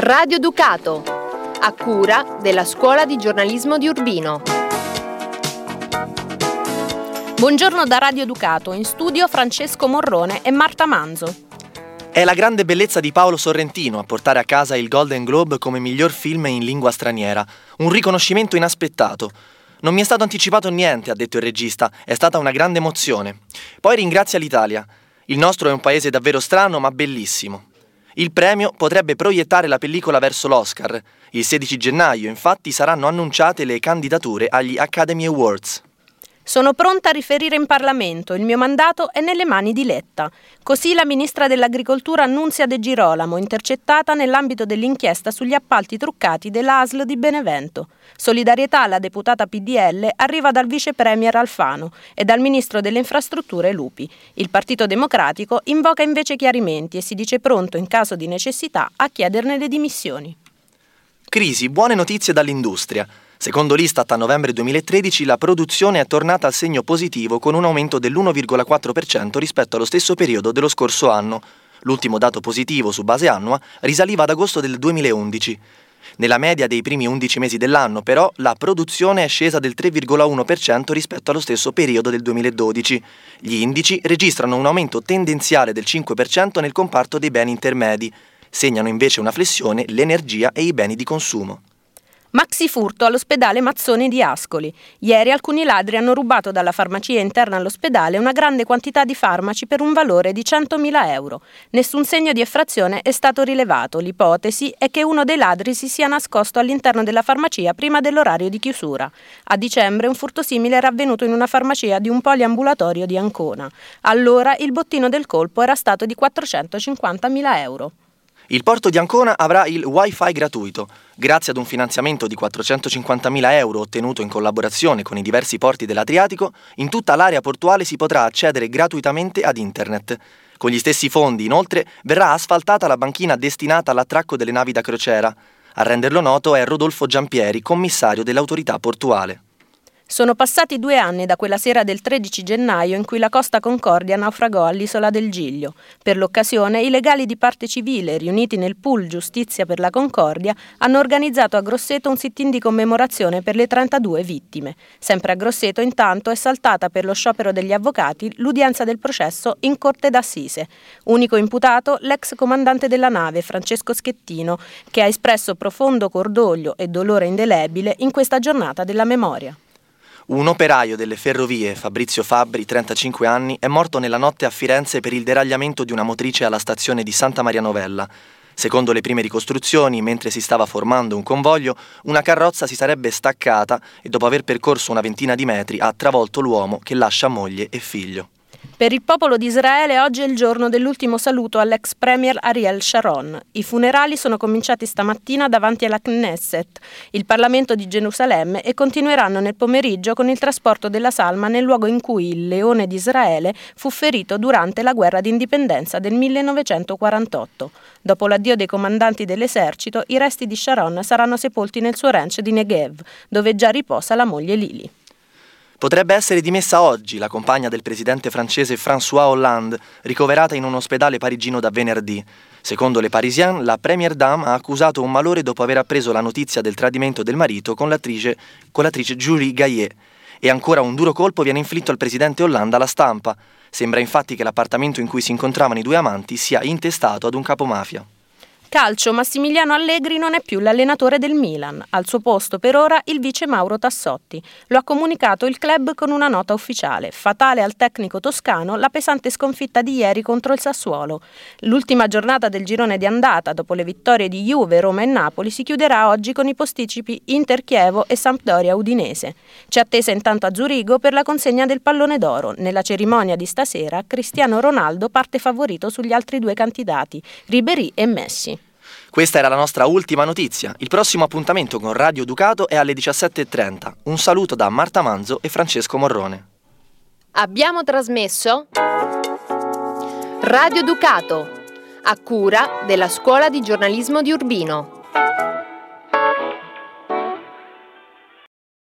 Radio Ducato, a cura della Scuola di Giornalismo di Urbino. Buongiorno da Radio Ducato, in studio Francesco Morrone e Marta Manzo. È la grande bellezza di Paolo Sorrentino a portare a casa il Golden Globe come miglior film in lingua straniera, un riconoscimento inaspettato. Non mi è stato anticipato niente, ha detto il regista, è stata una grande emozione. Poi ringrazia l'Italia. Il nostro è un paese davvero strano ma bellissimo. Il premio potrebbe proiettare la pellicola verso l'Oscar. Il 16 gennaio, infatti, saranno annunciate le candidature agli Academy Awards. Sono pronta a riferire in Parlamento, il mio mandato è nelle mani di Letta. Così la ministra dell'Agricoltura Nunzia De Girolamo, intercettata nell'ambito dell'inchiesta sugli appalti truccati della ASL di Benevento. Solidarietà alla deputata PDL arriva dal vice premier Alfano e dal ministro delle infrastrutture Lupi. Il Partito Democratico invoca invece chiarimenti e si dice pronto in caso di necessità a chiederne le dimissioni. Crisi, buone notizie dall'industria. Secondo l'Istat a novembre 2013 la produzione è tornata al segno positivo con un aumento dell'1,4% rispetto allo stesso periodo dello scorso anno. L'ultimo dato positivo su base annua risaliva ad agosto del 2011. Nella media dei primi 11 mesi dell'anno, però, la produzione è scesa del 3,1% rispetto allo stesso periodo del 2012. Gli indici registrano un aumento tendenziale del 5% nel comparto dei beni intermedi. Segnano invece una flessione l'energia e i beni di consumo. Maxi furto all'ospedale Mazzoni di Ascoli. Ieri alcuni ladri hanno rubato dalla farmacia interna all'ospedale una grande quantità di farmaci per un valore di 100.000 euro. Nessun segno di effrazione è stato rilevato. L'ipotesi è che uno dei ladri si sia nascosto all'interno della farmacia prima dell'orario di chiusura. A dicembre un furto simile era avvenuto in una farmacia di un poliambulatorio di Ancona. Allora il bottino del colpo era stato di 450.000 euro. Il porto di Ancona avrà il Wi-Fi gratuito. Grazie ad un finanziamento di 450.000 euro ottenuto in collaborazione con i diversi porti dell'Adriatico, in tutta l'area portuale si potrà accedere gratuitamente ad internet. Con gli stessi fondi, inoltre, verrà asfaltata la banchina destinata all'attracco delle navi da crociera. A renderlo noto è Rodolfo Giampieri, commissario dell'autorità portuale. Sono passati 2 anni da quella sera del 13 gennaio in cui la Costa Concordia naufragò all'isola del Giglio. Per l'occasione, i legali di parte civile, riuniti nel pool Giustizia per la Concordia, hanno organizzato a Grosseto un sit-in di commemorazione per le 32 vittime. Sempre a Grosseto, intanto, è saltata per lo sciopero degli avvocati l'udienza del processo in Corte d'Assise. Unico imputato, l'ex comandante della nave, Francesco Schettino, che ha espresso profondo cordoglio e dolore indelebile in questa giornata della memoria. Un operaio delle ferrovie, Fabrizio Fabbri, 35 anni, è morto nella notte a Firenze per il deragliamento di una motrice alla stazione di Santa Maria Novella. Secondo le prime ricostruzioni, mentre si stava formando un convoglio, una carrozza si sarebbe staccata e dopo aver percorso una ventina di metri ha travolto l'uomo che lascia moglie e figlio. Per il popolo di Israele oggi è il giorno dell'ultimo saluto all'ex premier Ariel Sharon. I funerali sono cominciati stamattina davanti alla Knesset, il Parlamento di Gerusalemme, e continueranno nel pomeriggio con il trasporto della salma nel luogo in cui il leone di Israele fu ferito durante la guerra d'indipendenza del 1948. Dopo l'addio dei comandanti dell'esercito, i resti di Sharon saranno sepolti nel suo ranch di Negev, dove già riposa la moglie Lili. Potrebbe essere dimessa oggi la compagna del presidente francese François Hollande, ricoverata in un ospedale parigino da venerdì. Secondo Le Parisien, la première dame ha accusato un malore dopo aver appreso la notizia del tradimento del marito con l'attrice Julie Gaillet. E ancora un duro colpo viene inflitto al presidente Hollande alla stampa. Sembra infatti che l'appartamento in cui si incontravano i due amanti sia intestato ad un capomafia. Calcio, Massimiliano Allegri non è più l'allenatore del Milan. Al suo posto per ora il vice Mauro Tassotti. Lo ha comunicato il club con una nota ufficiale. Fatale al tecnico toscano la pesante sconfitta di ieri contro il Sassuolo. L'ultima giornata del girone di andata, dopo le vittorie di Juve, Roma e Napoli, si chiuderà oggi con i posticipi Inter Chievo e Sampdoria Udinese. C'è attesa intanto a Zurigo per la consegna del pallone d'oro. Nella cerimonia di stasera Cristiano Ronaldo parte favorito sugli altri 2 candidati, Ribéry e Messi. Questa era la nostra ultima notizia. Il prossimo appuntamento con Radio Ducato è alle 17:30. Un saluto da Marta Manzo e Francesco Morrone. Abbiamo trasmesso Radio Ducato, a cura della Scuola di Giornalismo di Urbino.